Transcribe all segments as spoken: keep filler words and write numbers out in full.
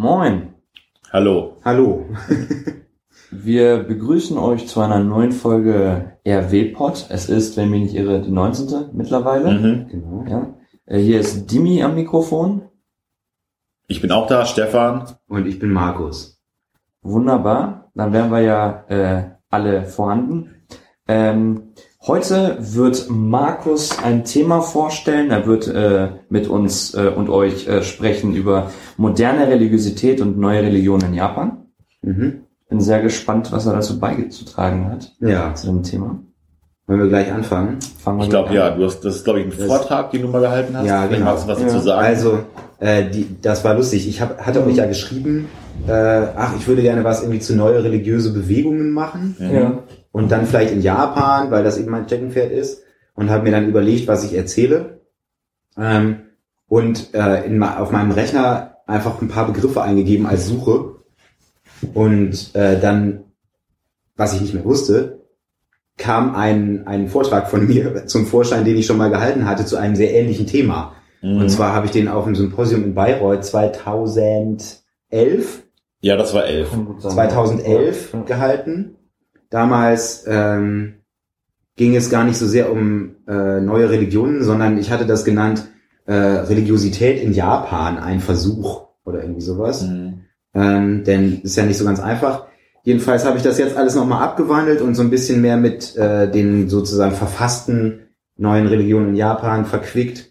Moin. Hallo. Hallo. Wir begrüßen euch zu einer neuen Folge R W-Pod. Es ist, wenn mich nicht irre, die neunzehnte mittlerweile. Mhm. Genau, ja. Hier ist Dimi am Mikrofon. Ich bin auch da, Stefan. Und ich bin Markus. Wunderbar. Dann wären wir ja äh, alle vorhanden. Ähm, heute wird Markus ein Thema vorstellen. Er wird äh, mit uns äh, und euch äh, sprechen über moderne Religiosität und neue Religionen in Japan. Mhm. Bin sehr gespannt, was er dazu beizutragen hat. Ja. Zu dem Thema. Wollen wir gleich anfangen? Fangen wir Ich glaube, an. ja, du hast, das ist, glaube ich, ein Das Vortrag, den du mal gehalten hast. Ja, Vielleicht genau. magst du was Ja. dazu sagen. Also, äh, die, das war lustig. Ich hab, hatte euch ja geschrieben, äh, ach, ich würde gerne was irgendwie zu neue religiöse Bewegungen machen. Mhm. Ja. Und dann vielleicht in Japan, weil das eben mein Steckenpferd ist. Und habe mir dann überlegt, was ich erzähle. Ähm, und äh, in, auf meinem Rechner einfach ein paar Begriffe eingegeben als Suche. Und äh, dann, was ich nicht mehr wusste, kam ein, ein Vortrag von mir zum Vorschein, den ich schon mal gehalten hatte, zu einem sehr ähnlichen Thema. Mhm. Und zwar habe ich den auf dem Symposium in Bayreuth zweitausendelf, Ja, das war elf. Kann gut sein. zweitausendelf Ja. gehalten. Damals ähm, ging es gar nicht so sehr um äh, neue Religionen, sondern ich hatte das genannt äh, Religiosität in Japan, ein Versuch oder irgendwie sowas. Mhm. Ähm, denn ist ja nicht so ganz einfach. Jedenfalls habe ich das jetzt alles nochmal abgewandelt und so ein bisschen mehr mit äh, den sozusagen verfassten neuen Religionen in Japan verquickt.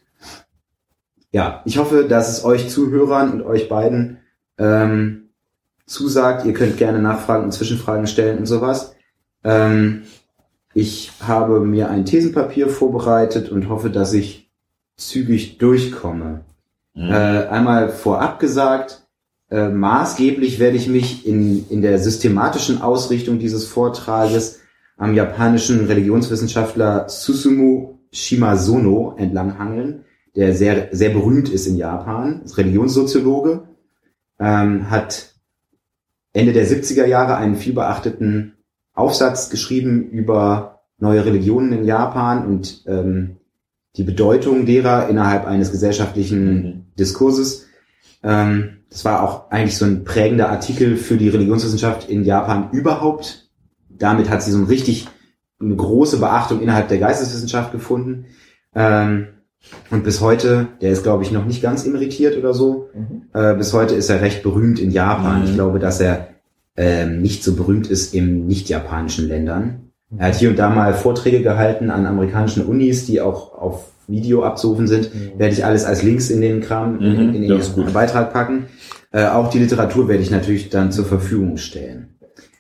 Ja, ich hoffe, dass es euch Zuhörern und euch beiden ähm, zusagt. Ihr könnt gerne Nachfragen und Zwischenfragen stellen und sowas. Ähm, ich habe mir ein Thesenpapier vorbereitet und hoffe, dass ich zügig durchkomme. Mhm. Äh, einmal vorab gesagt, äh, maßgeblich werde ich mich in, in der systematischen Ausrichtung dieses Vortrages am japanischen Religionswissenschaftler Susumu Shimazono entlanghangeln, der sehr, sehr berühmt ist in Japan, ist Religionssoziologe, ähm, hat Ende der siebziger Jahre einen vielbeachteten Aufsatz geschrieben über neue Religionen in Japan und ähm, die Bedeutung derer innerhalb eines gesellschaftlichen Mhm. Diskurses. Ähm, das war auch eigentlich so ein prägender Artikel für die Religionswissenschaft in Japan überhaupt. Damit hat sie so ein richtig eine große Beachtung innerhalb der Geisteswissenschaft gefunden. Ähm, und bis heute, der ist glaube ich noch nicht ganz emeritiert oder so, Mhm. äh, bis heute ist er recht berühmt in Japan. Mhm. Ich glaube, dass er ähm, nicht so berühmt ist in nicht-japanischen Ländern. Er hat hier und da mal Vorträge gehalten an amerikanischen Unis, die auch auf Video abzurufen sind. Mhm. Werde ich alles als Links in den Kram, in, Mhm, in den das ist gut. Beitrag packen. Äh, auch die Literatur werde ich natürlich dann zur Verfügung stellen.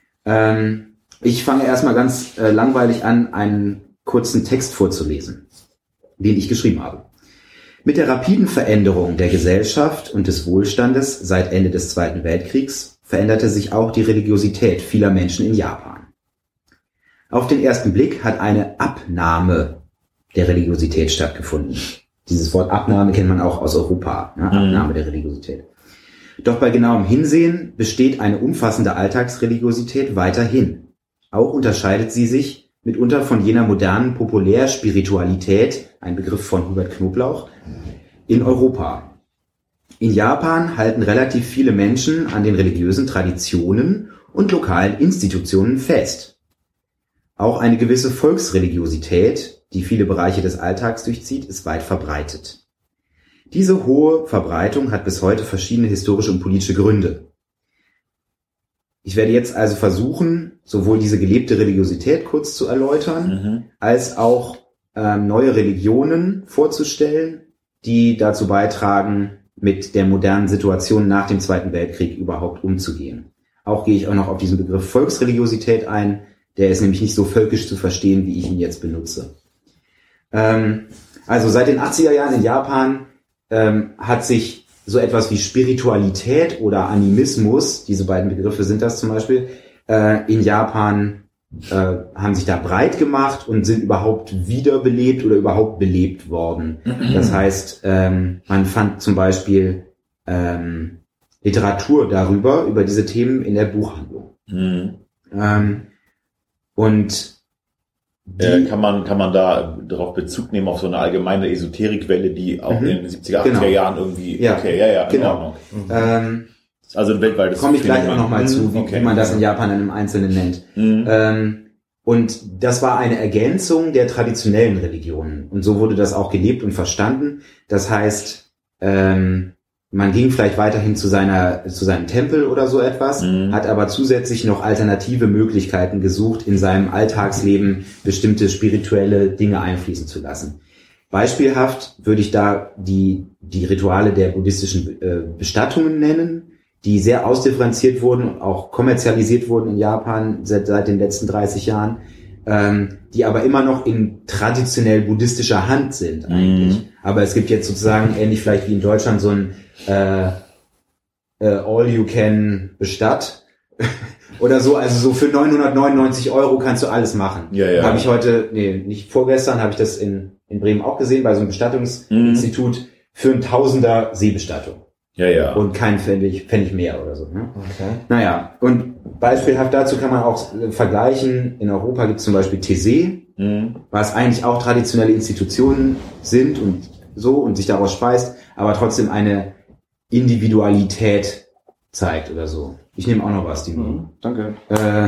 Ähm, ich fange erstmal ganz äh, langweilig an, einen kurzen Text vorzulesen, den ich geschrieben habe. Mit der rapiden Veränderung der Gesellschaft und des Wohlstandes seit Ende des Zweiten Weltkriegs veränderte sich auch die Religiosität vieler Menschen in Japan. Auf den ersten Blick hat eine Abnahme der Religiosität stattgefunden. Dieses Wort Abnahme kennt man auch aus Europa, ne? Abnahme der Religiosität. Doch bei genauem Hinsehen besteht eine umfassende Alltagsreligiosität weiterhin. Auch unterscheidet sie sich mitunter von jener modernen Populärspiritualität, ein Begriff von Hubert Knoblauch, in Europa. In Japan halten relativ viele Menschen an den religiösen Traditionen und lokalen Institutionen fest. Auch eine gewisse Volksreligiosität, die viele Bereiche des Alltags durchzieht, ist weit verbreitet. Diese hohe Verbreitung hat bis heute verschiedene historische und politische Gründe. Ich werde jetzt also versuchen, sowohl diese gelebte Religiosität kurz zu erläutern, Mhm. als auch ähm, neue Religionen vorzustellen, die dazu beitragen, mit der modernen Situation nach dem Zweiten Weltkrieg überhaupt umzugehen. Auch gehe ich auch noch auf diesen Begriff Volksreligiosität ein, der ist nämlich nicht so völkisch zu verstehen, wie ich ihn jetzt benutze. Ähm, also seit den achtziger Jahren in Japan ähm, hat sich so etwas wie Spiritualität oder Animismus, diese beiden Begriffe sind das zum Beispiel, äh, in Japan äh, haben sich da breit gemacht und sind überhaupt wiederbelebt oder überhaupt belebt worden. Das heißt, ähm, man fand zum Beispiel ähm, Literatur darüber, über diese Themen in der Buchhandlung. Mhm. Ähm, und die, Äh, kann man kann man da darauf Bezug nehmen auf so eine allgemeine Esoterikwelle, die auch Mhm. in den siebziger, achtziger Genau. Jahren irgendwie Ja. okay, ja, ja, in Genau. Ordnung. ähm, Also ein weltweites Komme ich gleich auch Phänomen. nochmal zu, wie, Okay. wie man das in Japan in einem Einzelnen nennt. Mhm. Ähm, und das war eine Ergänzung der traditionellen Religionen. Und so wurde das auch gelebt und verstanden. Das heißt, ähm, man ging vielleicht weiterhin zu seiner, zu seinem Tempel oder so etwas, Mhm. hat aber zusätzlich noch alternative Möglichkeiten gesucht, in seinem Alltagsleben bestimmte spirituelle Dinge einfließen zu lassen. Beispielhaft würde ich da die, die Rituale der buddhistischen äh, Bestattungen nennen, die sehr ausdifferenziert wurden und auch kommerzialisiert wurden in Japan seit, seit den letzten dreißig Jahren, ähm, die aber immer noch in traditionell buddhistischer Hand sind eigentlich. Mhm. Aber es gibt jetzt sozusagen, ähnlich vielleicht wie in Deutschland, so ein äh, äh, All-You-Can-Bestatt oder so, also so für neunhundertneunundneunzig Euro kannst du alles machen. Ja, ja. Habe ich heute, nee, nicht vorgestern, habe ich das in, in Bremen auch gesehen, bei so einem Bestattungsinstitut für ein Tausender Seebestattung. Ja, ja. Und kein Pfennig, Pfennig mehr oder so. Ne? Okay. Naja, und beispielhaft dazu kann man auch äh, vergleichen, in Europa gibt es zum Beispiel Thésée, Mhm. was eigentlich auch traditionelle Institutionen sind und so und sich daraus speist, aber trotzdem eine Individualität zeigt oder so. Ich nehme auch noch was, die Mhm. Danke. äh,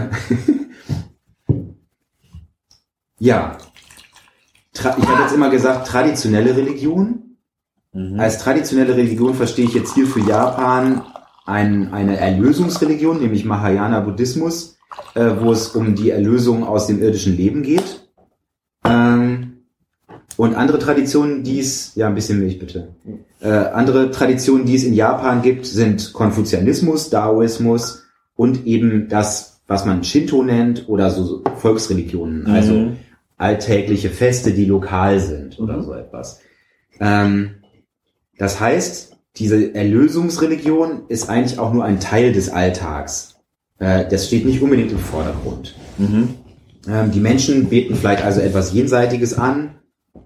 ja, Tra- ich habe jetzt immer gesagt, traditionelle Religion. Mhm. Als traditionelle Religion verstehe ich jetzt hier für Japan ein, eine Erlösungsreligion, nämlich Mahayana Buddhismus, äh, wo es um die Erlösung aus dem irdischen Leben geht. Ähm, und andere Traditionen, die es, ja, ein bisschen Milch bitte. Äh, andere Traditionen, die es in Japan gibt, sind Konfuzianismus, Daoismus und eben das, was man Shinto nennt oder so Volksreligionen, Mhm. also alltägliche Feste, die lokal sind oder Mhm. so etwas. Ähm, das heißt, diese Erlösungsreligion ist eigentlich auch nur ein Teil des Alltags. Äh, das steht nicht unbedingt im Vordergrund. Mhm. Ähm, die Menschen beten vielleicht also etwas Jenseitiges an.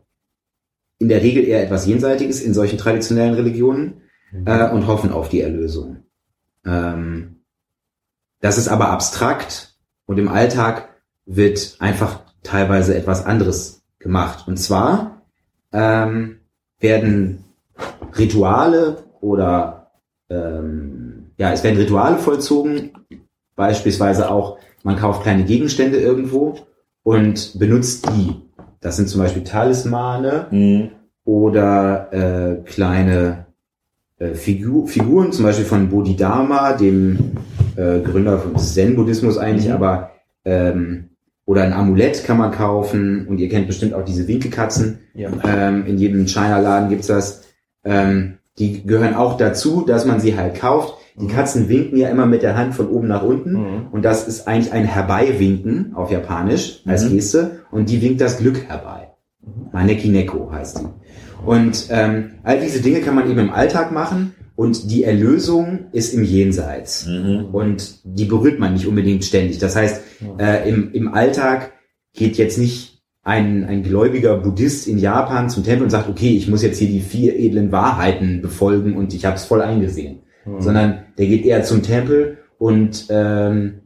In der Regel eher etwas Jenseitiges in solchen traditionellen Religionen äh, und hoffen auf die Erlösung. Ähm, das ist aber abstrakt und im Alltag wird einfach teilweise etwas anderes gemacht. Und zwar ähm, werden Rituale oder ähm, ja, es werden Rituale vollzogen, beispielsweise auch, man kauft kleine Gegenstände irgendwo und benutzt die. Das sind zum Beispiel Talismane Mhm. oder äh, kleine äh, Figur, Figuren, zum Beispiel von Bodhidharma, dem äh, Gründer von Zen-Buddhismus eigentlich, Mhm. aber ähm, oder ein Amulett kann man kaufen und ihr kennt bestimmt auch diese Winkelkatzen. Ja. Ähm, in jedem China-Laden gibt's das. Ähm, die gehören auch dazu, dass man sie halt kauft. Die Mhm. Katzen winken ja immer mit der Hand von oben nach unten. Mhm. Und das ist eigentlich ein Herbeiwinken auf Japanisch als Mhm. Geste. Und die winkt das Glück herbei. Mhm. Maneki Neko heißt die. Und ähm, all diese Dinge kann man eben im Alltag machen. Und die Erlösung ist im Jenseits. Mhm. Und die berührt man nicht unbedingt ständig. Das heißt, äh, im, im Alltag geht jetzt nicht ein, ein gläubiger Buddhist in Japan zum Tempel und sagt, okay, ich muss jetzt hier die vier edlen Wahrheiten befolgen und ich habe es voll eingesehen. Mhm. Sondern der geht eher zum Tempel und ähm,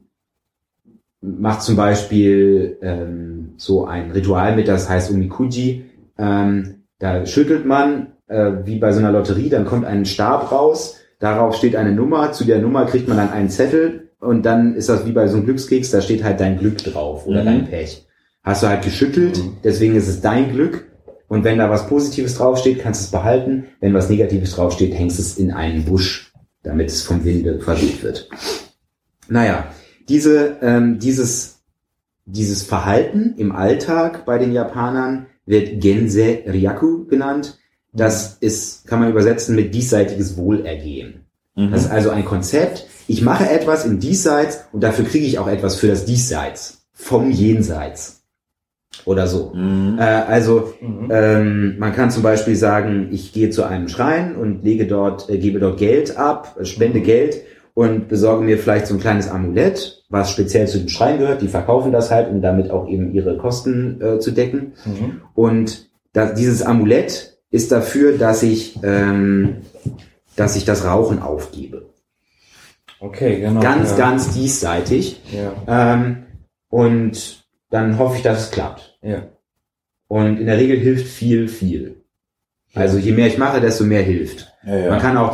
macht zum Beispiel ähm, so ein Ritual mit, das heißt Omikuji. Ähm, da schüttelt man, äh, wie bei so einer Lotterie, dann kommt ein Stab raus, darauf steht eine Nummer, zu der Nummer kriegt man dann einen Zettel und dann ist das wie bei so einem Glückskeks, da steht halt dein Glück drauf oder Mhm. dein Pech. Hast du halt geschüttelt, Mhm. deswegen ist es dein Glück. Und wenn da was Positives draufsteht, kannst du es behalten. Wenn was Negatives draufsteht, hängst es in einen Busch, damit es vom Winde verweht wird. Naja, diese, ähm, dieses, dieses Verhalten im Alltag bei den Japanern wird Gense Ryaku genannt. Das ist, kann man übersetzen mit diesseitiges Wohlergehen. Mhm. Das ist also ein Konzept. Ich mache etwas im Diesseits und dafür kriege ich auch etwas für das Diesseits. Vom Jenseits. Oder so. Mhm. Äh, also, Mhm. ähm, man kann zum Beispiel sagen, ich gehe zu einem Schrein und lege dort, äh, gebe dort Geld ab, äh, spende Mhm. Geld und besorge mir vielleicht so ein kleines Amulett, was speziell zu dem Schrein gehört. Die verkaufen das halt, um damit auch eben ihre Kosten äh, zu decken. Mhm. Und das, dieses Amulett ist dafür, dass ich, ähm, dass ich das Rauchen aufgebe. Okay, genau. Ganz, ja. ganz diesseitig. Ja. Ähm, und dann hoffe ich, dass es klappt. Ja. Und in der Regel hilft viel, viel. Also je mehr ich mache, desto mehr hilft. Ja, ja. Man kann auch zum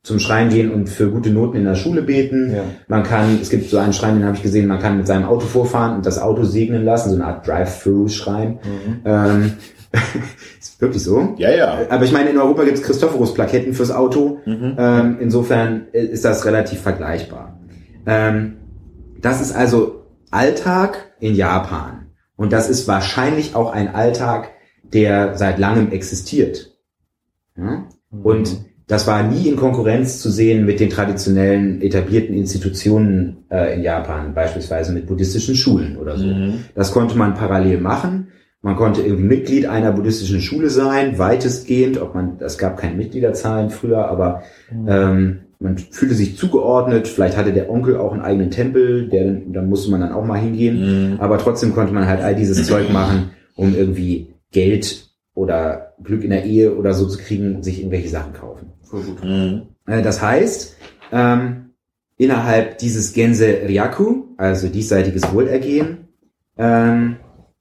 zum Schrein gehen und für gute Noten in der Schule beten. Ja. Man kann, es gibt so einen Schrein, den habe ich gesehen, man kann mit seinem Auto vorfahren und das Auto segnen lassen, so eine Art Drive-Thru-Schrein. Mhm. Ähm, ist wirklich so. Ja, ja. Aber ich meine, in Europa gibt es Christophorus-Plaketten fürs Auto. Mhm. Ähm, insofern ist das relativ vergleichbar. Ähm, das ist also Alltag in Japan. Und das ist wahrscheinlich auch ein Alltag, der seit langem existiert. Ja? Mhm. Und das war nie in Konkurrenz zu sehen mit den traditionellen etablierten Institutionen äh, in Japan, beispielsweise mit buddhistischen Schulen oder so. Mhm. Das konnte man parallel machen. Man konnte irgendwie Mitglied einer buddhistischen Schule sein, weitestgehend. Ob man, es gab keine Mitgliederzahlen früher, aber mhm. ähm, man fühlte sich zugeordnet. Vielleicht hatte der Onkel auch einen eigenen Tempel, der, da musste man dann auch mal hingehen. Mhm. Aber trotzdem konnte man halt all dieses Zeug machen, um irgendwie Geld oder Glück in der Ehe oder so zu kriegen, sich irgendwelche Sachen kaufen. Voll gut. Mhm. Das heißt, ähm, innerhalb dieses Gense Ryaku, also diesseitiges Wohlergehen, ähm,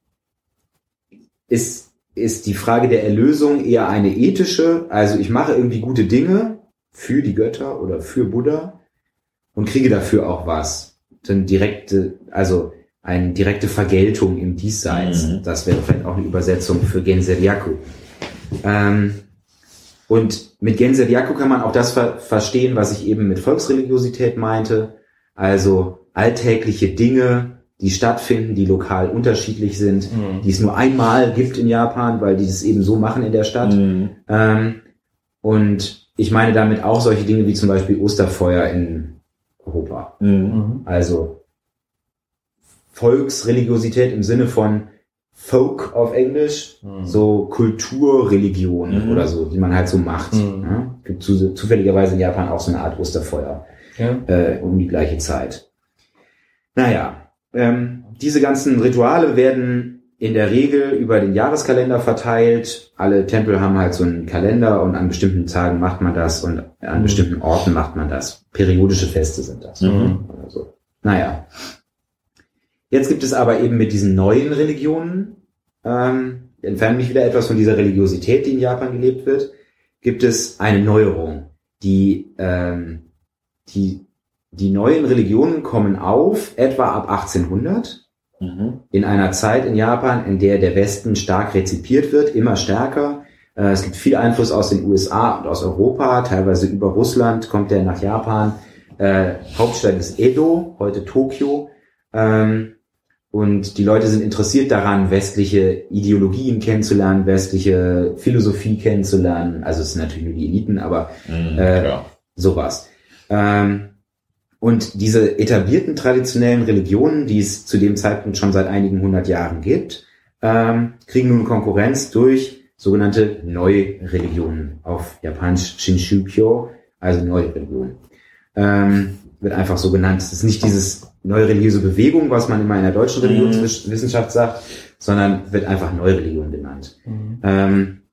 ist, ist die Frage der Erlösung eher eine ethische, also ich mache irgendwie gute Dinge für die Götter oder für Buddha und kriege dafür auch was. Dann direkte, also eine direkte Vergeltung im Diesseits. Mhm. Das wäre vielleicht auch eine Übersetzung für Gense Ryaku. Ähm, und mit Gense Ryaku kann man auch das ver- verstehen, was ich eben mit Volksreligiosität meinte. Also alltägliche Dinge, die stattfinden, die lokal unterschiedlich sind, mhm. die es nur einmal gibt in Japan, weil die das eben so machen in der Stadt. Mhm. Ähm, und ich meine damit auch solche Dinge wie zum Beispiel Osterfeuer in Europa. Mhm. Also Volksreligiosität im Sinne von Folk auf Englisch, mhm. so Kulturreligion mhm. oder so, die man halt so macht. Mhm. Ja? Gibt zu, zufälligerweise in Japan auch so eine Art Osterfeuer ja. äh, um die gleiche Zeit. Naja, ähm, diese ganzen Rituale werden in der Regel über den Jahreskalender verteilt. Alle Tempel haben halt so einen Kalender und an bestimmten Tagen macht man das und an mhm. bestimmten Orten macht man das. Periodische Feste sind das. Mhm. Oder so. Naja. Jetzt gibt es aber eben mit diesen neuen Religionen, ähm, entfernen mich wieder etwas von dieser Religiosität, die in Japan gelebt wird, gibt es eine Neuerung. Die, ähm, die, die neuen Religionen kommen auf etwa ab achtzehnhundert, mhm. in einer Zeit in Japan, in der der Westen stark rezipiert wird, immer stärker. Äh, es gibt viel Einfluss aus den U S A und aus Europa, teilweise über Russland kommt der nach Japan. Äh, Hauptstadt ist Edo, heute Tokio. Ähm, Und die Leute sind interessiert daran, westliche Ideologien kennenzulernen, westliche Philosophie kennenzulernen. Also es sind natürlich nur die Eliten, aber mm, äh, ja. sowas. Ähm, und diese etablierten traditionellen Religionen, die es zu dem Zeitpunkt schon seit einigen hundert Jahren gibt, ähm, kriegen nun Konkurrenz durch sogenannte Neureligionen. Auf Japanisch Shinshūkyō, also neue Religionen. Ähm, wird einfach so genannt. Es ist nicht dieses neue religiöse Bewegung, was man immer in der deutschen Religionswissenschaft sagt, sondern wird einfach Neureligion genannt. Mhm. Ähm,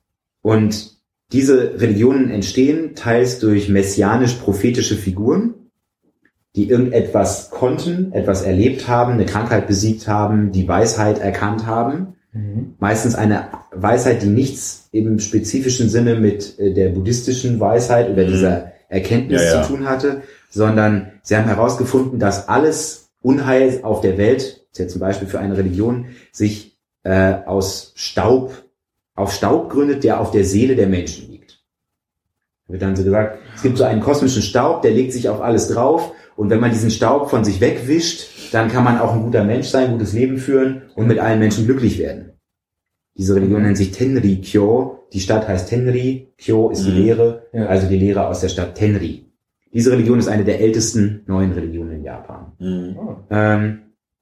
und diese Religionen entstehen teils durch messianisch-prophetische Figuren, die irgendetwas konnten, etwas erlebt haben, eine Krankheit besiegt haben, die Weisheit erkannt haben. Mhm. Meistens eine Weisheit, die nichts im spezifischen Sinne mit äh, der buddhistischen Weisheit oder mhm. dieser Erkenntnis ja, ja. zu tun hatte, sondern sie haben herausgefunden, dass alles Unheil auf der Welt, das ist jetzt zum Beispiel für eine Religion, sich äh, aus Staub, auf Staub gründet, der auf der Seele der Menschen liegt. Da wird dann so gesagt, es gibt so einen kosmischen Staub, der legt sich auf alles drauf und wenn man diesen Staub von sich wegwischt, dann kann man auch ein guter Mensch sein, ein gutes Leben führen und mit allen Menschen glücklich werden. Diese Religion nennt sich Tenri-Kyo, die Stadt heißt Tenri, Kyo ist die Lehre, ja. also die Lehre aus der Stadt Tenri. Diese Religion ist eine der ältesten neuen Religionen in Japan. Mhm. Ähm,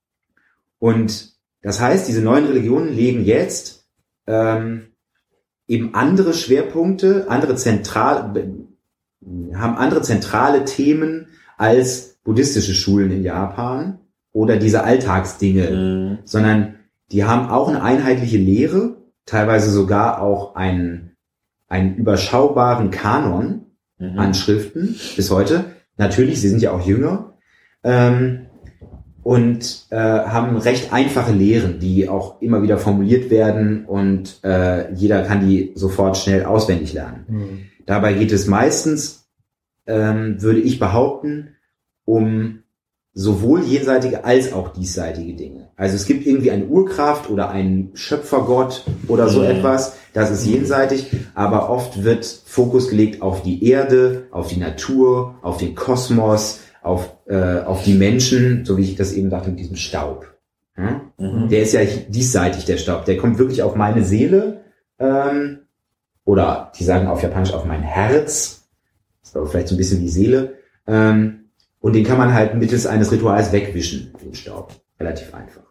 und das heißt, diese neuen Religionen legen jetzt ähm, eben andere Schwerpunkte, andere zentral, haben andere zentrale Themen als buddhistische Schulen in Japan oder diese Alltagsdinge, mhm. sondern die haben auch eine einheitliche Lehre, teilweise sogar auch einen, einen überschaubaren Kanon mhm. an Schriften bis heute. Natürlich, sie sind ja auch jünger ähm, und äh, haben recht einfache Lehren, die auch immer wieder formuliert werden und äh, jeder kann die sofort schnell auswendig lernen. Mhm. Dabei geht es meistens ähm, würde ich behaupten, um sowohl jenseitige als auch diesseitige Dinge. Also es gibt irgendwie eine Urkraft oder einen Schöpfergott oder so mhm. etwas, das ist jenseitig, aber oft wird Fokus gelegt auf die Erde, auf die Natur, auf den Kosmos, auf, äh, auf die Menschen, so wie ich das eben dachte mit diesem Staub. Hm? Mhm. Der ist ja diesseitig, der Staub. Der kommt wirklich auf meine Seele, ähm, oder die sagen auf Japanisch auf mein Herz, das ist aber vielleicht so ein bisschen wie Seele, ähm, und den kann man halt mittels eines Rituals wegwischen, den Staub. Relativ einfach.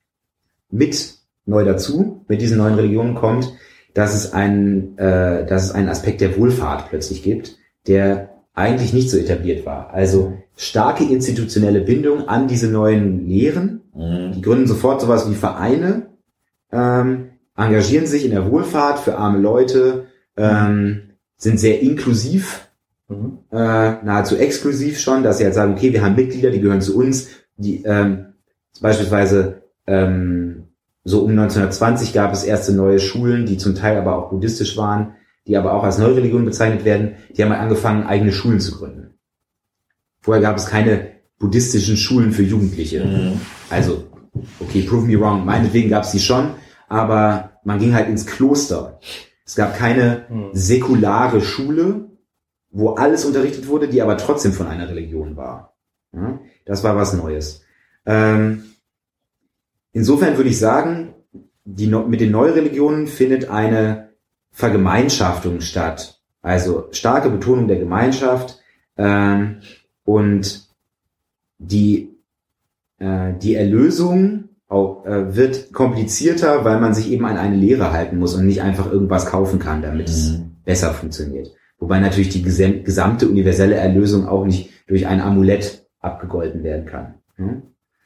Mit neu dazu, mit diesen neuen Religionen kommt, dass es einen, äh, dass es einen Aspekt der Wohlfahrt plötzlich gibt, der eigentlich nicht so etabliert war. Also starke institutionelle Bindung an diese neuen Lehren. Mhm. Die gründen sofort sowas wie Vereine, ähm, engagieren sich in der Wohlfahrt für arme Leute, ähm, sind sehr inklusiv, Mhm. Äh, nahezu exklusiv schon, dass sie halt sagen, okay, wir haben Mitglieder, die gehören zu uns, die ähm, beispielsweise ähm, so um neunzehnhundertzwanzig gab es erste neue Schulen, die zum Teil aber auch buddhistisch waren, die aber auch als neue Religion bezeichnet werden, die haben halt angefangen, eigene Schulen zu gründen. Vorher gab es keine buddhistischen Schulen für Jugendliche. Mhm. Also, okay, prove me wrong, meinetwegen gab es die schon, aber man ging halt ins Kloster. Es gab keine mhm. säkulare Schule, wo alles unterrichtet wurde, die aber trotzdem von einer Religion war. Ja, das war was Neues. Ähm, insofern würde ich sagen, die, mit den Neureligionen findet eine Vergemeinschaftung statt. Also starke Betonung der Gemeinschaft ähm, und die, äh, die Erlösung auch, äh, wird komplizierter, weil man sich eben an eine Lehre halten muss und nicht einfach irgendwas kaufen kann, damit mhm. es besser funktioniert. Wobei natürlich die gesamte universelle Erlösung auch nicht durch ein Amulett abgegolten werden kann. Hm?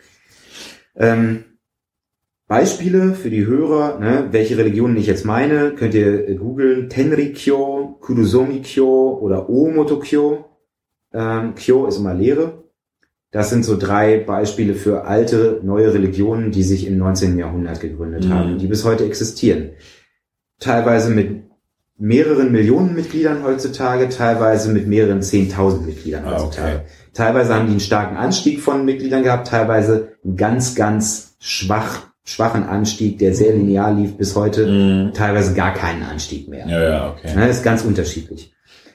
Ähm, Beispiele für die Hörer, ne, welche Religionen ich jetzt meine, könnt ihr äh, googeln. Tenrikyo, Kuruzomi-kyo oder Oomoto-kyo. Ähm, Kyo ist immer Lehre. Das sind so drei Beispiele für alte, neue Religionen, die sich im neunzehnten Jahrhundert gegründet mhm. haben, die bis heute existieren. Teilweise mit mehreren Millionen Mitgliedern heutzutage, teilweise mit mehreren zehntausend Mitgliedern heutzutage. Okay. Teilweise haben die einen starken Anstieg von Mitgliedern gehabt, teilweise einen ganz, ganz schwach, schwachen Anstieg, der sehr linear lief bis heute, mm. teilweise gar keinen Anstieg mehr. Ja, ja, okay. Das ist ganz unterschiedlich.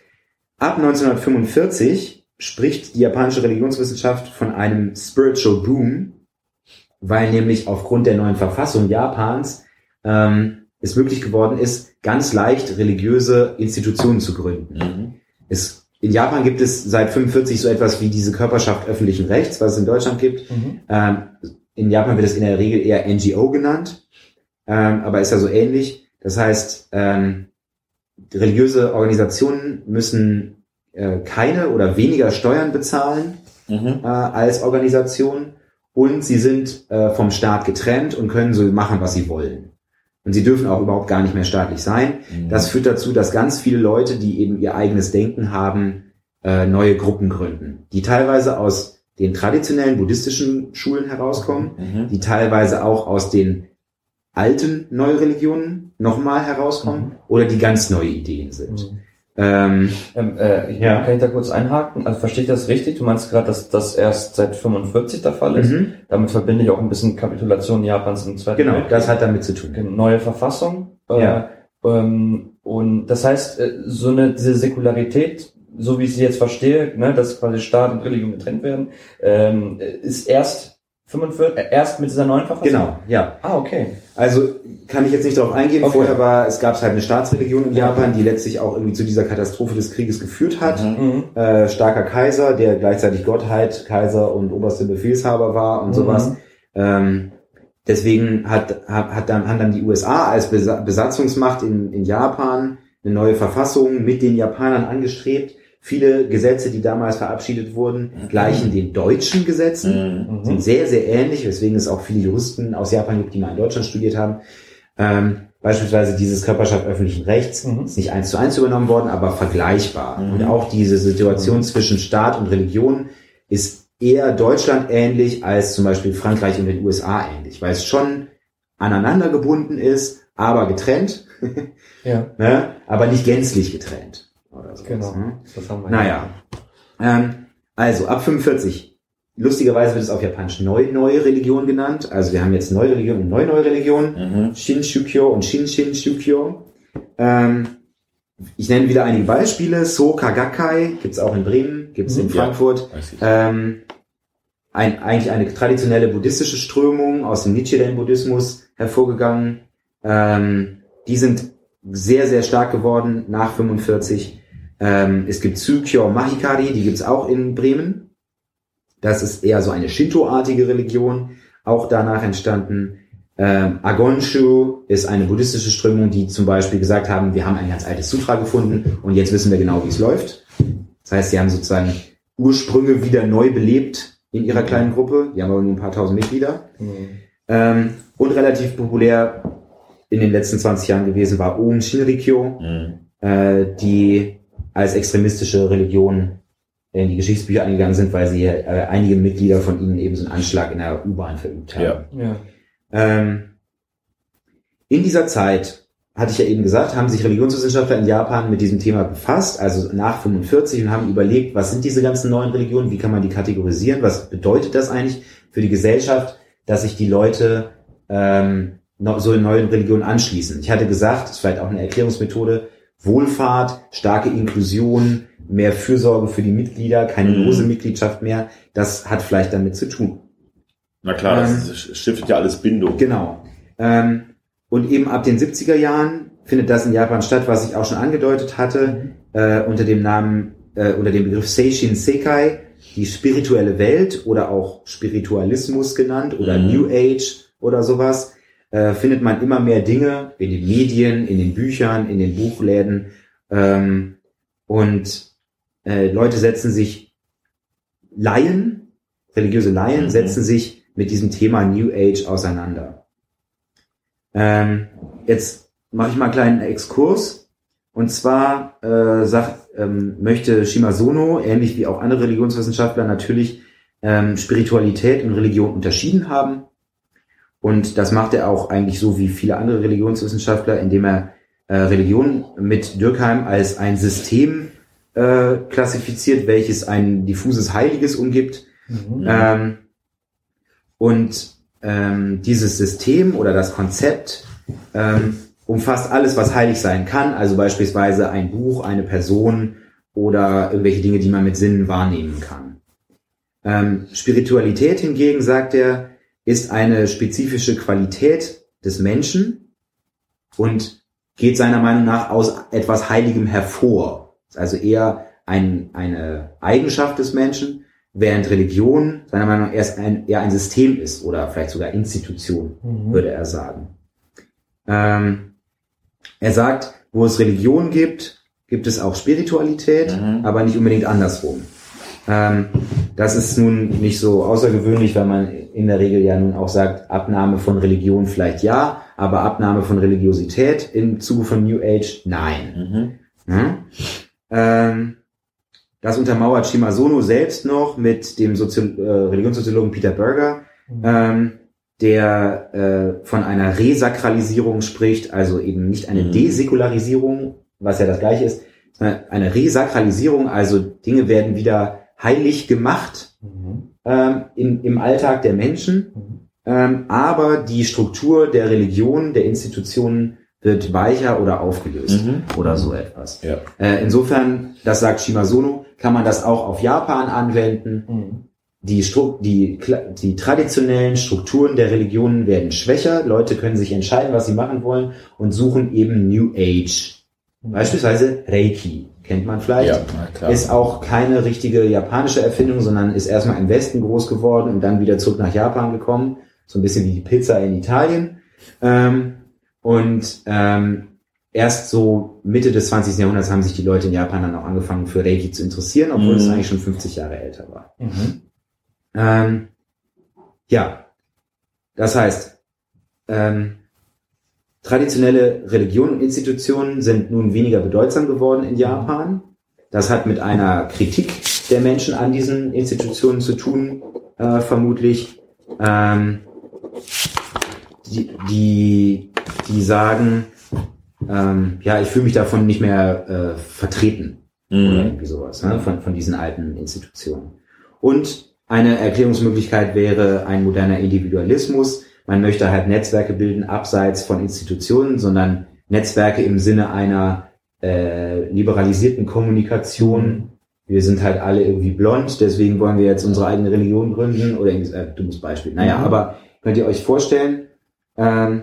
Ab neunzehnhundertfünfundvierzig spricht die japanische Religionswissenschaft von einem Spiritual Boom, weil nämlich aufgrund der neuen Verfassung Japans ähm, es möglich geworden ist, ganz leicht religiöse Institutionen zu gründen. Mhm. Es, in Japan gibt es seit fünfundvierzig so etwas wie diese Körperschaft öffentlichen Rechts, was es in Deutschland gibt. Mhm. Ähm, in Japan wird es in der Regel eher N G O genannt, ähm, aber ist ja so ähnlich. Das heißt, ähm, religiöse Organisationen müssen äh, keine oder weniger Steuern bezahlen mhm. äh, als Organisation und sie sind äh, vom Staat getrennt und können so machen, was sie wollen. Und sie dürfen auch überhaupt gar nicht mehr staatlich sein. Mhm. Das führt dazu, dass ganz viele Leute, die eben ihr eigenes Denken haben, äh, neue Gruppen gründen, die teilweise aus den traditionellen buddhistischen Schulen herauskommen, mhm. die teilweise auch aus den alten Neureligionen nochmal herauskommen mhm. oder die ganz neue Ideen sind. Mhm. Ähm, ähm, äh, ja. Kann ich da kurz einhaken? Also verstehe ich das richtig? Du meinst gerade, dass das erst seit fünfundvierzig der Fall ist. Mhm. Damit verbinde ich auch ein bisschen Kapitulation Japans im Zweiten Weltkrieg. Genau, das hat damit zu tun. Neue Verfassung. Äh, ja. ähm, und das heißt, so eine diese Säkularität, so wie ich sie jetzt verstehe, ne, dass quasi Staat und Religion getrennt werden, ähm, ist erst fünfundvierzig, äh, erst mit dieser neuen Verfassung? Genau, ja. Ah, okay. Also kann ich jetzt nicht darauf eingehen. Okay. Vorher war, es gab halt eine Staatsreligion in Japan, die letztlich auch irgendwie zu dieser Katastrophe des Krieges geführt hat. Mhm. Äh, starker Kaiser, der gleichzeitig Gottheit, Kaiser und oberste Befehlshaber war und mhm. sowas. Ähm, deswegen hat, hat, hat dann, haben dann die U S A als Besatzungsmacht in, in Japan eine neue Verfassung mit den Japanern angestrebt. Viele Gesetze, die damals verabschiedet wurden, mhm. gleichen den deutschen Gesetzen, mhm. sind sehr, sehr ähnlich, weswegen es auch viele Juristen aus Japan gibt, die mal in Deutschland studiert haben. Ähm, beispielsweise dieses Körperschaft öffentlichen Rechts mhm. ist nicht eins zu eins übernommen worden, aber vergleichbar. Mhm. Und auch diese Situation mhm. zwischen Staat und Religion ist eher Deutschland ähnlich als zum Beispiel Frankreich und den U S A ähnlich, weil es schon aneinander gebunden ist, aber getrennt, ja. ne? Aber nicht gänzlich getrennt. Oder sowas, genau. Ne? Das haben wir naja. Ähm, also, ab fünfundvierzig. Lustigerweise wird es auf Japanisch neu, neue Religion genannt. Also wir haben jetzt neue Religion und neue, neue Religion. Mhm. Shin-Shukyo und Shin-Shin-Shukyo. Ähm, ich nenne wieder einige Beispiele. Soka Gakkai gibt's auch in Bremen, gibt's in Frankfurt. Ja, ähm, ein, eigentlich eine traditionelle buddhistische Strömung aus dem Nichiren-Buddhismus hervorgegangen. Ähm, die sind sehr, sehr stark geworden nach fünfundvierzig. Ähm, es gibt Tsukyo Mahikari, die gibt's auch in Bremen. Das ist eher so eine Shinto-artige Religion, auch danach entstanden. Ähm, Agonshu ist eine buddhistische Strömung, die zum Beispiel gesagt haben, wir haben ein ganz altes Sutra gefunden und jetzt wissen wir genau, wie es läuft. Das heißt, sie haben sozusagen Ursprünge wieder neu belebt in ihrer kleinen Gruppe. Die haben aber nur ein paar tausend Mitglieder. Mhm. Ähm, und relativ populär in den letzten zwanzig Jahren gewesen war Aum Shinrikyo, mhm. äh, die als extremistische Religion in die Geschichtsbücher eingegangen sind, weil sie äh, einige Mitglieder von ihnen eben so einen Anschlag in der U-Bahn verübt haben. Ja. Ja. Ähm, in dieser Zeit, hatte ich ja eben gesagt, haben sich Religionswissenschaftler in Japan mit diesem Thema befasst, also nach fünfundvierzig, und haben überlegt, was sind diese ganzen neuen Religionen, wie kann man die kategorisieren, was bedeutet das eigentlich für die Gesellschaft, dass sich die Leute ähm, so in neuen Religionen anschließen. Ich hatte gesagt, das ist vielleicht auch eine Erklärungsmethode, Wohlfahrt, starke Inklusion, mehr Fürsorge für die Mitglieder, keine lose Mitgliedschaft mehr, das hat vielleicht damit zu tun. Na klar, ähm, das stiftet ja alles Bindung. Genau. Ähm, und eben ab den siebziger Jahren findet das in Japan statt, was ich auch schon angedeutet hatte, äh, unter dem Namen, äh, unter dem Begriff Seishin Sekai, die spirituelle Welt oder auch Spiritualismus genannt oder mhm. New Age oder sowas, äh, findet man immer mehr Dinge in den Medien, in den Büchern, in den Buchläden, ähm, und äh, Leute setzen sich, Laien, religiöse Laien, mhm. setzen sich mit diesem Thema New Age auseinander. Ähm, jetzt mache ich mal einen kleinen Exkurs. Und zwar äh, sagt, ähm, möchte Shimazono, ähnlich wie auch andere Religionswissenschaftler, natürlich ähm, Spiritualität und Religion unterschieden haben. Und das macht er auch eigentlich so wie viele andere Religionswissenschaftler, indem er äh, Religion mit Durkheim als ein System äh, klassifiziert, welches ein diffuses Heiliges umgibt. Mhm. Ähm, und ähm, dieses System oder das Konzept ähm, umfasst alles, was heilig sein kann, also beispielsweise ein Buch, eine Person oder irgendwelche Dinge, die man mit Sinnen wahrnehmen kann. Ähm, Spiritualität hingegen, sagt er, ist eine spezifische Qualität des Menschen und geht seiner Meinung nach aus etwas Heiligem hervor. Ist also eher ein, eine Eigenschaft des Menschen, während Religion seiner Meinung nach erst ein, eher ein System ist oder vielleicht sogar Institution, mhm. würde er sagen. Ähm, er sagt, wo es Religion gibt, gibt es auch Spiritualität, mhm. aber nicht unbedingt andersrum. Ähm, das ist nun nicht so außergewöhnlich, weil man in der Regel ja nun auch sagt, Abnahme von Religion vielleicht ja, aber Abnahme von Religiosität im Zuge von New Age nein. Mhm. Ja? Ähm, das untermauert Shimazono selbst noch mit dem Sozi- äh, Religionssoziologen Peter Berger, mhm. ähm, der äh, von einer Resakralisierung spricht, also eben nicht eine mhm. Desäkularisierung, was ja das Gleiche ist, sondern eine Resakralisierung, also Dinge werden wieder heilig gemacht mhm. ähm, in, im Alltag der Menschen, mhm. ähm, aber die Struktur der Religion, der Institutionen wird weicher oder aufgelöst mhm. oder so etwas. Ja. Äh, insofern, das sagt Shimazono, kann man das auch auf Japan anwenden. Mhm. Die, Stru- die, die traditionellen Strukturen der Religionen werden schwächer. Leute können sich entscheiden, was sie machen wollen und suchen eben New Age. Mhm. Beispielsweise Reiki. Kennt man vielleicht. Ja, klar. Ist auch keine richtige japanische Erfindung, sondern ist erstmal im Westen groß geworden und dann wieder zurück nach Japan gekommen. So ein bisschen wie die Pizza in Italien. Ähm, und ähm, erst so Mitte des zwanzigsten Jahrhunderts haben sich die Leute in Japan dann auch angefangen für Reiki zu interessieren, obwohl mhm. es eigentlich schon fünfzig Jahre älter war. Mhm. Ähm, ja, das heißt, ähm, traditionelle Religionen und Institutionen sind nun weniger bedeutsam geworden in Japan. Das hat mit einer Kritik der Menschen an diesen Institutionen zu tun, äh, vermutlich. Ähm, die, die, die sagen, ähm, ja, ich fühle mich davon nicht mehr äh, vertreten. Mhm. Oder irgendwie sowas, ne? von, von diesen alten Institutionen. Und eine Erklärungsmöglichkeit wäre ein moderner Individualismus. Man möchte halt Netzwerke bilden, abseits von Institutionen, sondern Netzwerke im Sinne einer äh, liberalisierten Kommunikation. Wir sind halt alle irgendwie blond, deswegen wollen wir jetzt unsere eigene Religion gründen. Oder ein äh, dummes Beispiel. Naja, mhm. aber könnt ihr euch vorstellen, ähm,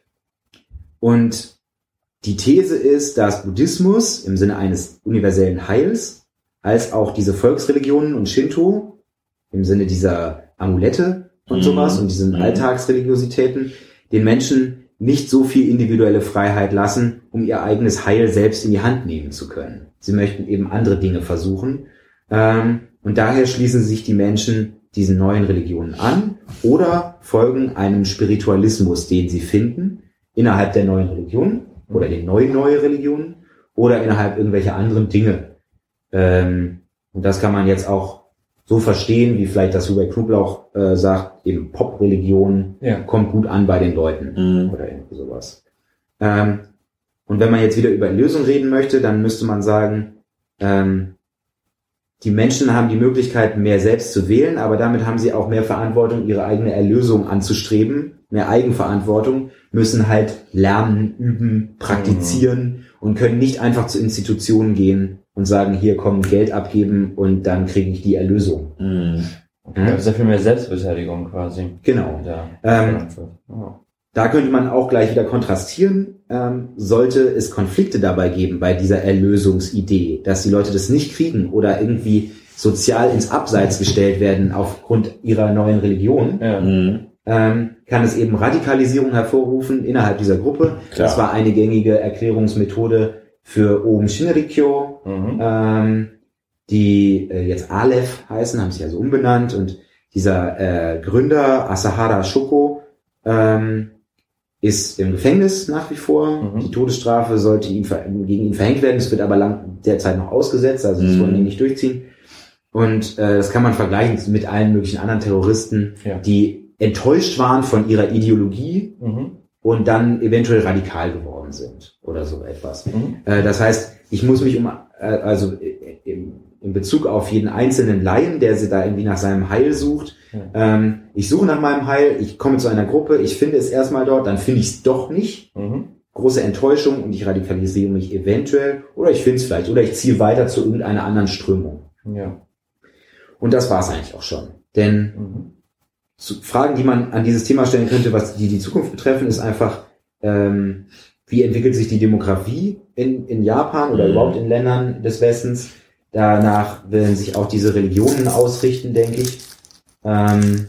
und die These ist, dass Buddhismus im Sinne eines universellen Heils, als auch diese Volksreligionen und Shinto im Sinne dieser Amulette und sowas und diesen Alltagsreligiositäten den Menschen nicht so viel individuelle Freiheit lassen, um ihr eigenes Heil selbst in die Hand nehmen zu können. Sie möchten eben andere Dinge versuchen. Ähm, und daher schließen sich die Menschen diesen neuen Religionen an oder folgen einem Spiritualismus, den sie finden, innerhalb der neuen Religion oder den neuen neue Religionen oder innerhalb irgendwelcher anderen Dinge. Ähm, und das kann man jetzt auch so verstehen, wie vielleicht das Hubert Knoblauch äh, sagt, eben Pop-Religion ja. kommt gut an bei den Leuten mhm. oder irgendwie sowas. Ähm, und wenn man jetzt wieder über Erlösung reden möchte, dann müsste man sagen, ähm, die Menschen haben die Möglichkeit, mehr selbst zu wählen, aber damit haben sie auch mehr Verantwortung, ihre eigene Erlösung anzustreben, mehr Eigenverantwortung, müssen halt lernen, üben, praktizieren mhm. und können nicht einfach zu Institutionen gehen und sagen, hier komm, Geld abgeben und dann kriege ich die Erlösung. Mhm. Okay. Ja? Das ist ja viel mehr Selbstbeteiligung quasi. Genau. Ähm, oh. Da könnte man auch gleich wieder kontrastieren. Ähm, sollte es Konflikte dabei geben bei dieser Erlösungsidee, dass die Leute das nicht kriegen oder irgendwie sozial ins Abseits gestellt werden aufgrund ihrer neuen Religion, ja. mhm. ähm, kann es eben Radikalisierung hervorrufen innerhalb dieser Gruppe. Klar. Das war eine gängige Erklärungsmethode für Aum Shinrikyo, mhm. ähm, die äh, jetzt Aleph heißen, haben sich also umbenannt, und dieser äh, Gründer Asahara Shoko ähm, ist im Gefängnis nach wie vor. Mhm. Die Todesstrafe sollte ihm, gegen ihn verhängt werden, es wird aber lang derzeit noch ausgesetzt, also das mhm. wollen die nicht durchziehen. Und äh, das kann man vergleichen mit allen möglichen anderen Terroristen, ja. die enttäuscht waren von ihrer Ideologie mhm. und dann eventuell radikal geworden sind oder so etwas. Mhm. Äh, das heißt, ich muss mich um, äh, also im, in Bezug auf jeden einzelnen Laien, der sie da irgendwie nach seinem Heil sucht, ja. ähm, ich suche nach meinem Heil, ich komme zu einer Gruppe, ich finde es erstmal dort, dann finde ich es doch nicht. Mhm. Große Enttäuschung und ich radikalisiere mich eventuell oder ich finde es vielleicht oder ich ziehe weiter zu irgendeiner anderen Strömung. Ja. Und das war es eigentlich auch schon. Denn mhm. zu Fragen, die man an dieses Thema stellen könnte, was die die Zukunft betreffen, ist einfach, ähm, wie entwickelt sich die Demografie in, in Japan oder mhm. überhaupt in Ländern des Westens? Danach werden sich auch diese Religionen ausrichten, denke ich. Ähm,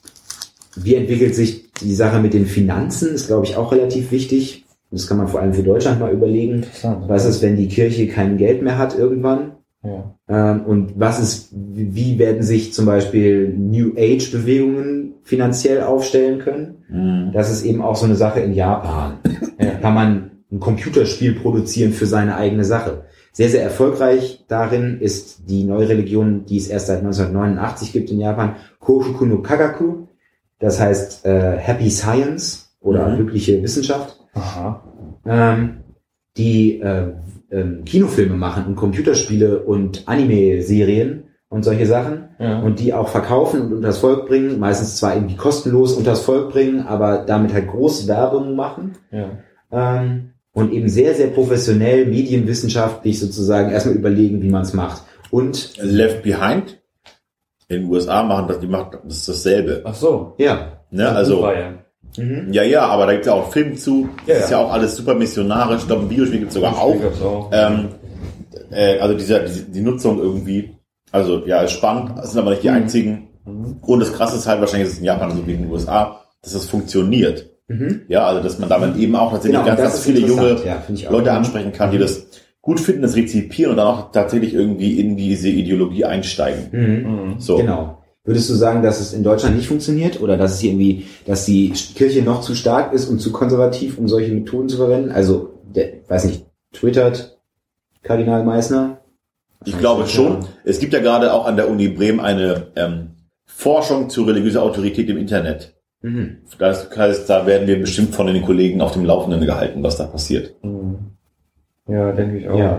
wie entwickelt sich die Sache mit den Finanzen? Ist, glaube ich, auch relativ wichtig. Das kann man vor allem für Deutschland mal überlegen. Was ist, wenn die Kirche kein Geld mehr hat irgendwann? Ja. Ähm, und was ist, wie werden sich zum Beispiel New Age Bewegungen finanziell aufstellen können? Mhm. Das ist eben auch so eine Sache in Japan. Ja. Kann man ein Computerspiel produzieren für seine eigene Sache? Sehr, sehr erfolgreich darin ist die neue Religion, die es erst seit neunzehnhundertneunundachtzig gibt in Japan, Koshoku no Kagaku. Das heißt äh, Happy Science oder mhm. glückliche Wissenschaft. Aha. Ähm, die äh, ähm, Kinofilme machen und Computerspiele und Anime-Serien und solche Sachen ja. und die auch verkaufen und unters Volk bringen, meistens zwar irgendwie kostenlos unters Volk bringen, aber damit halt groß Werbung machen. Ja. Ähm, und eben sehr, sehr professionell, medienwissenschaftlich sozusagen erstmal überlegen, wie man es macht. Und Left Behind in den U S A machen das, die machen das ist dasselbe. Ach so. Ja. Ne, also. Mhm. Ja, ja, aber da gibt's ja auch Film zu. Das ja, ist ja auch alles super missionarisch. Ich glaube, ein Videospiel gibt's sogar auch. auch. Ähm, äh, also dieser, die, die Nutzung irgendwie, also ja, ist spannend. Das sind aber nicht die mhm. einzigen. Mhm. Und das Krasse ist halt, wahrscheinlich ist es in Japan so wie in den U S A, dass das funktioniert. Mhm. Ja, also dass man damit eben auch tatsächlich genau, ganz, ganz viele junge ja, Leute ansprechen kann, die das gut finden, das rezipieren und dann auch tatsächlich irgendwie in diese Ideologie einsteigen. Mhm. So. Genau. Würdest du sagen, dass es in Deutschland nicht funktioniert oder dass es irgendwie, dass die Kirche noch zu stark ist und zu konservativ, um solche Methoden zu verwenden? Also, der, weiß nicht, twittert Kardinal Meissner? Ich glaube schon. Ja. Es gibt ja gerade auch an der Uni Bremen eine ähm, Forschung zur religiösen Autorität im Internet. Mhm. Das heißt, da werden wir bestimmt von den Kollegen auf dem Laufenden gehalten, was da passiert. Ja, denke ich auch. Ja.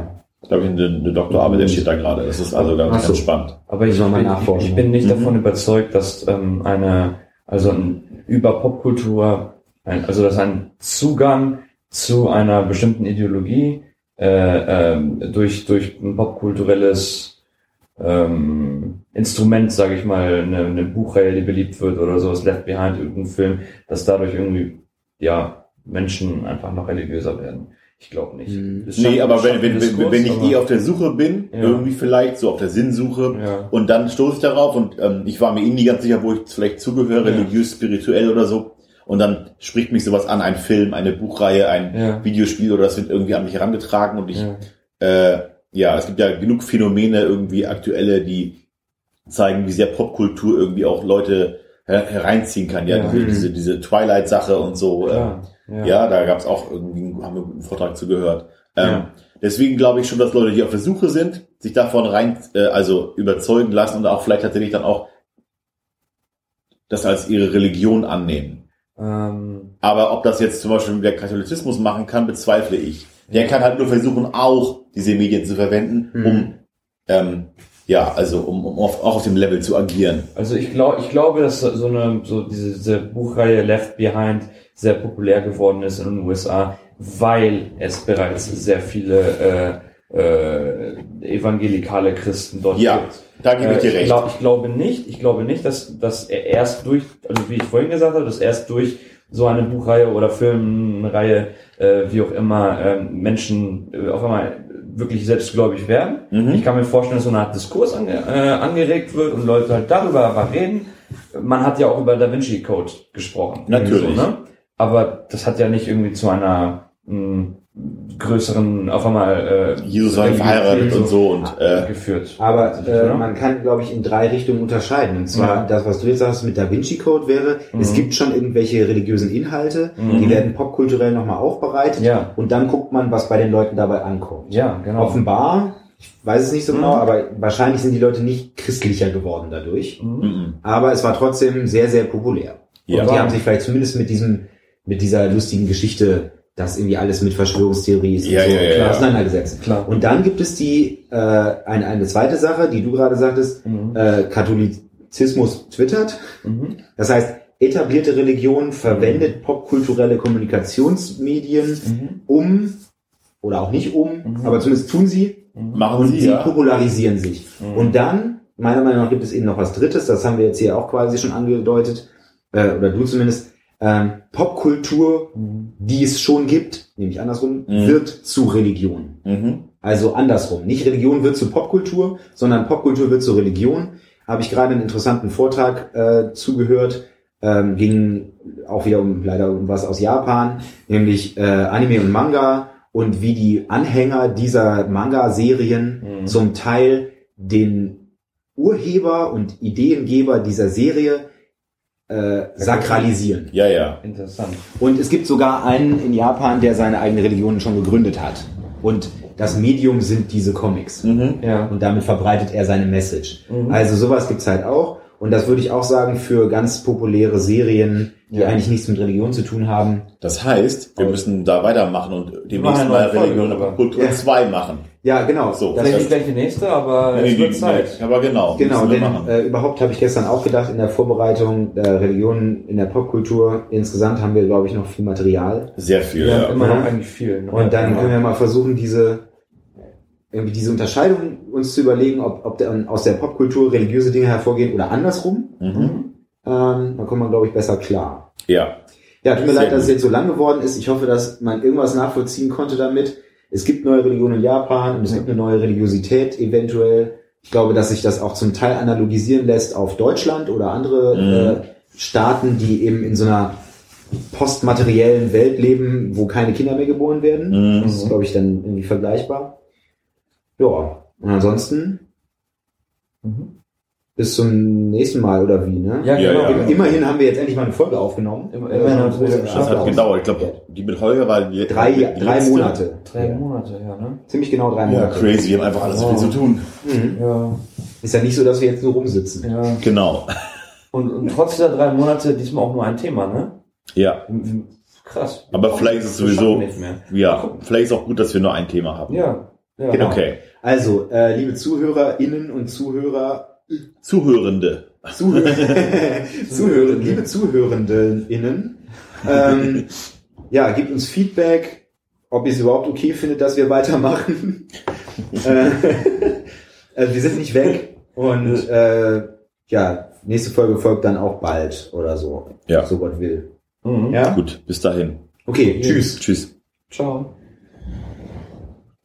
glaube ich, eine, eine Doktorarbeit, der steht da gerade. Das ist also ganz, ganz spannend. Aber ich, bin, ich, ich bin nicht mhm. davon überzeugt, dass ähm, eine, also ein, über Popkultur, ein, also dass ein Zugang zu einer bestimmten Ideologie äh, äh, durch durch ein popkulturelles ähm, Instrument, sage ich mal, eine, eine Buchreihe, die beliebt wird oder sowas, Left Behind, irgendein Film, dass dadurch irgendwie ja Menschen einfach noch religiöser werden. Ich glaube nicht. Hm. Nee, aber wenn, wenn, Diskurs, wenn ich eh auf der Suche bin, ja. irgendwie vielleicht so auf der Sinnsuche, ja. und dann stoße ich darauf und ähm, ich war mir eh nie ganz sicher, wo ich vielleicht zugehöre, ja. religiös, spirituell oder so, und dann spricht mich sowas an, ein Film, eine Buchreihe, ein ja. Videospiel oder das wird irgendwie an mich herangetragen und ich, ja. äh, ja, es gibt ja genug Phänomene irgendwie aktuelle, die zeigen, wie sehr Popkultur irgendwie auch Leute her- hereinziehen kann, ja, ja. Diese, diese, diese Twilight-Sache und so, ja. Äh, Ja, ja da gab's auch irgendwie, haben wir einen Vortrag zu gehört. Ähm, ja. Deswegen glaube ich schon, dass Leute, die auf der Suche sind, sich davon rein, äh, also überzeugen lassen und auch vielleicht tatsächlich dann auch das als ihre Religion annehmen. Ähm. Aber ob das jetzt zum Beispiel der Katholizismus machen kann, bezweifle ich. Der ja. kann halt nur versuchen, auch diese Medien zu verwenden, mhm. um ähm, ja, also um, um auf, auch auf dem Level zu agieren. Also ich glaube, ich glaube, dass so eine so diese, diese Buchreihe Left Behind sehr populär geworden ist in den U S A, weil es bereits sehr viele äh, äh, evangelikale Christen dort ja, gibt. Da gebe ich dir äh, recht. Ich, glaub, ich glaube nicht, ich glaube nicht, dass dass er erst durch, also wie ich vorhin gesagt habe, dass erst durch so eine Buchreihe oder Filmreihe, äh, wie auch immer, äh, Menschen äh, auf einmal wirklich selbstgläubig werden. Mhm. Ich kann mir vorstellen, dass so eine Art Diskurs ange, äh, angeregt wird und Leute halt darüber reden. Man hat ja auch über Da Vinci Code gesprochen. Natürlich. So, ne? Aber das hat ja nicht irgendwie zu einer mh, größeren, auf einmal äh, Jesus war verheiratet und so und äh, geführt. Aber äh, man kann, glaube ich, in drei Richtungen unterscheiden. Und zwar ja. das, was du jetzt sagst mit Da Vinci Code wäre, mhm. es gibt schon irgendwelche religiösen Inhalte, mhm. die werden popkulturell nochmal aufbereitet ja. und dann guckt man, was bei den Leuten dabei ankommt. Ja, genau. Offenbar, ich weiß es nicht so mhm. genau, aber wahrscheinlich sind die Leute nicht christlicher geworden dadurch. Mhm. Aber es war trotzdem sehr, sehr populär. Ja. Und die haben sich vielleicht zumindest mit diesem, mit dieser lustigen Geschichte, das irgendwie alles mit Verschwörungstheorie ist, ja, und so ja, ja, auseinandergesetzt. Klar. Und dann gibt es die äh, eine, eine zweite Sache, die du gerade sagtest, mhm. äh, Katholizismus twittert. Mhm. Das heißt, etablierte Religion verwendet mhm. popkulturelle Kommunikationsmedien, mhm. um, oder auch nicht um, mhm. aber zumindest tun sie, mhm. machen und sie, sie ja. popularisieren sich. Mhm. Und dann, meiner Meinung nach, gibt es eben noch was Drittes, das haben wir jetzt hier auch quasi schon angedeutet, äh, oder du zumindest, Ähm, Popkultur, mhm. die es schon gibt, nämlich andersrum, mhm. wird zu Religion. Mhm. Also andersrum. Nicht Religion wird zu Popkultur, sondern Popkultur wird zu Religion. Habe ich gerade einen interessanten Vortrag äh, zugehört. Ähm, ging auch wieder um leider um was aus Japan, nämlich äh, Anime und Manga und wie die Anhänger dieser Manga-Serien mhm. zum Teil den Urheber und Ideengeber dieser Serie Äh, sakralisieren. Ja, ja. Interessant. Und es gibt sogar einen in Japan, der seine eigene Religion schon gegründet hat. Und das Medium sind diese Comics. Mhm. Ja. Und damit verbreitet er seine Message. Mhm. Also sowas gibt's halt auch. Und das würde ich auch sagen für ganz populäre Serien, die ja. eigentlich nichts mit Religion zu tun haben. Das heißt, wir müssen da weitermachen und demnächst mal Religion und Kultur zwei machen. Ja, genau. So, vielleicht nicht gleich die nächste, aber nee, es wird die, Zeit. Aber genau. Genau, denn äh, überhaupt habe ich gestern auch gedacht, in der Vorbereitung der Religion in der Popkultur, insgesamt haben wir, glaube ich, noch viel Material. Sehr viel, ja. ja. Immer noch eigentlich viel. Ne? Und dann können wir mal versuchen, diese irgendwie diese Unterscheidung uns zu überlegen, ob, ob der, aus der Popkultur religiöse Dinge hervorgehen oder andersrum. Mhm. Ähm, dann kommt man, glaube ich, besser klar. Ja. Ja, tut mir leid, dass es jetzt so lang geworden ist. Ich hoffe, dass man irgendwas nachvollziehen konnte damit. Es gibt neue Religionen in Japan und es gibt eine neue Religiosität eventuell. Ich glaube, dass sich das auch zum Teil analogisieren lässt auf Deutschland oder andere mhm. äh, Staaten, die eben in so einer postmateriellen Welt leben, wo keine Kinder mehr geboren werden. Mhm. Das ist, glaube ich, dann irgendwie vergleichbar. Ja, und ansonsten mhm. bis zum nächsten Mal, oder wie, ne? Ja, genau. Ja, ja. Immerhin haben wir jetzt endlich mal eine Folge aufgenommen. Immer, immerhin haben wir das hat aus. gedauert. Ich glaube, die mit Holger war die drei, die drei letzte. Monate. Drei ja. Monate, ja, ne? Ziemlich genau drei Monate. Ja, crazy. Wir haben einfach alles oh. viel zu tun. Mhm. Ja. Ist ja nicht so, dass wir jetzt nur rumsitzen. Ja. Genau. Und, und trotz dieser drei Monate diesmal auch nur ein Thema, ne? Ja. Krass. Aber vielleicht ist es sowieso, ja, vielleicht ist es auch gut, dass wir nur ein Thema haben. Ja. Ja. Genau. Okay. Also, äh, liebe ZuhörerInnen und Zuhörer... Zuhörende. Zuhör Zuhörer, liebe ZuhörendInnen, ähm, ja, gebt uns Feedback, ob ihr es überhaupt okay findet, dass wir weitermachen. äh, also wir sind nicht weg und äh, ja, nächste Folge folgt dann auch bald oder so, ja. so Gott will. Mhm. Ja? Gut, bis dahin. Okay, tschüss. Tschüss. Ciao.